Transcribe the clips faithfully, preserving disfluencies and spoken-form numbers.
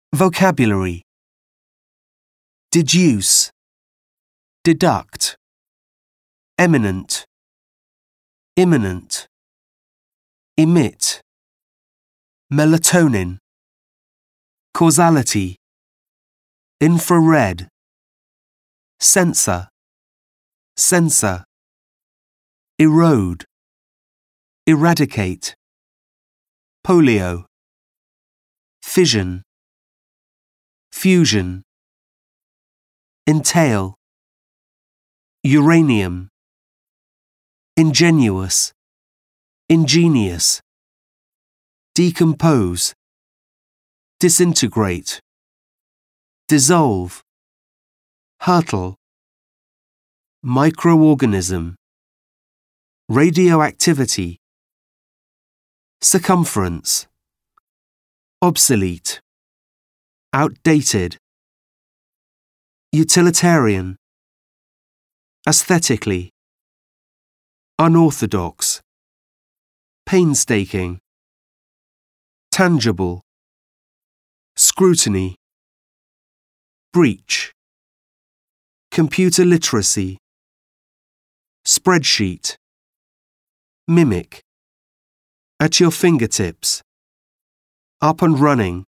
Vocabulary: deduce, deduct, eminent, imminent, emit, melatonin, causality, infrared, sensor, sensor, erode, eradicate, polio, fission, fusion, entail, uranium, ingenuous, ingenious, decompose, disintegrate, dissolve, hurtle, microorganism, radioactivity, circumference, obsolete, outdated, utilitarian, aesthetically, unorthodox, painstaking, tangible, scrutiny, breach, computer literacy, spreadsheet, mimic, at your fingertips, up and running,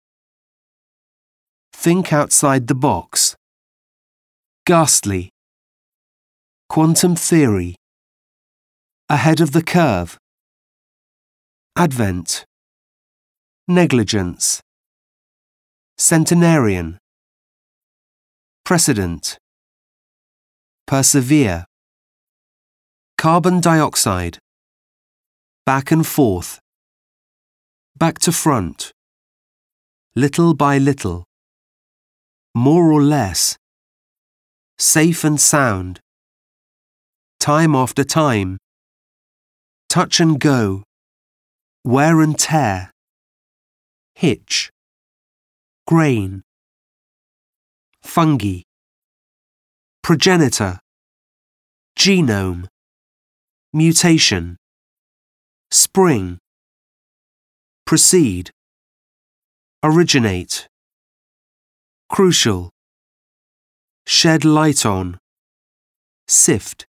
think outside the box, ghastly, quantum theory, ahead of the curve, advent, negligence, centenarian, precedent, persevere, carbon dioxide, back and forth, back to front, little by little, more or less, safe and sound, time after time, touch and go, wear and tear, hitch, grain, fungi, progenitor, genome, mutation, spring, proceed, originate, crucial, shed light on, sift,